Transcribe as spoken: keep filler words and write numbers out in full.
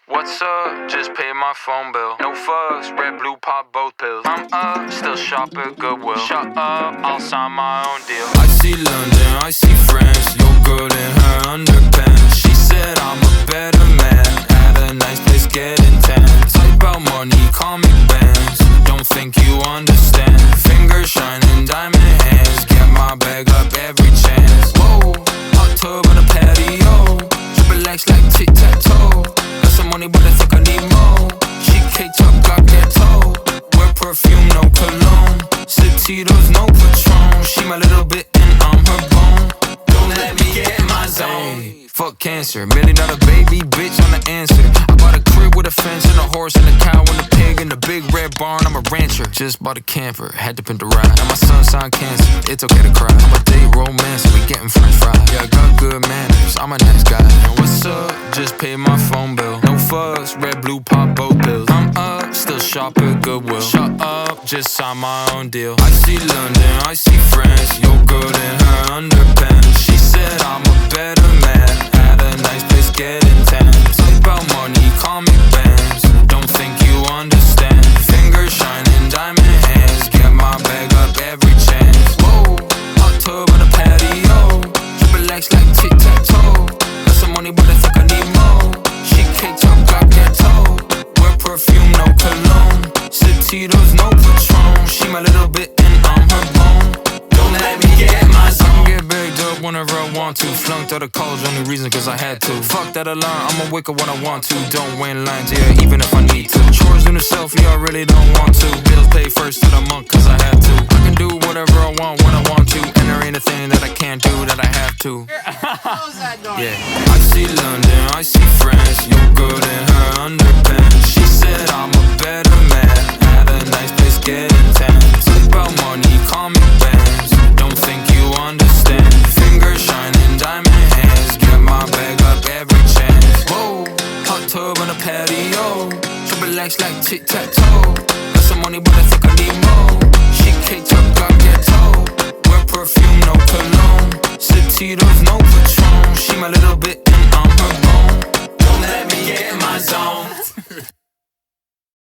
What's up? Just paid my phone bill. No fucks, red, blue, pop both pills. I'm up, still shop at Goodwill. Shut up, I'll sign my own deal. I see London, I see France. Your girl in her underpants. She said I'm a better man. At a nice place getting tan. Type out money, call me bands. Don't think you understand. Fingers shining, diamond hands. Get my bag up every chance. Whoa, hot tub on a patio. Triple X like tic-tac-toe. Money, but I think I need more. She caked up, got ghetto. Wear perfume, no cologne. Satitos, no Patron. She my little bit and I'm her bone. Don't let me get in my zone. Ay, fuck cancer, million dollar baby, bitch, I'm the answer. I bought a crib with a fence and a horse and a cow and a pig and a big red barn. I'm a rancher. Just bought a camper, had to pin the ride. Now my son signed cancer, it's okay to cry. I'm a date romancer, we getting french fries. Yeah, I got good manners, I'm a nice guy. And what's up? Just paid my phone bill. No fucks, red, blue, pop both pills. I'm up, still shop at Goodwill. Shut up, just sign my own deal. I see London, I see France. Your girl in her underpants. She said I'm a better man. At a nice place getting tan. Type out money, call me bands. Don't think you understand. Fingers shining, diamond hands. Get my bag up every chance. Whoa, hot tub on a patio. Triple X like tic-tac-toe. Got some money, but I think I need more. She caked up, got ghetto. Wear perfume, no cologne. Satitos, no Patron. She my little bit and I'm her bone. Don't let me get in my zone. I can get bagged up whenever I want to. Flunked out of college, only reason cause I had to. Fuck that alarm, I'ma wake up when I want to. Don't win lines, yeah, even if I need to. Chores in the selfie, I really don't want to. Bills paid first of the month cause I had to. I can do whatever I want when I want to. And there ain't a thing that I can't do that I have to. Yeah, I see London, I see France. Your girl in her underpants. She said I'm a better man. At a nice place getting tan. Type out money, call me bands. Don't think you understand. Fingers shining, diamond hands. Get my bag up every chance. Whoa, hot tub on a patio. Triple X like tic-tac-toe. Got some money, but I think I need more. She caked up, got ghetto. Wear perfume, no cologne. Satitos, no Patron. She my little bit and I'm her bone. Don't let me get in my zone.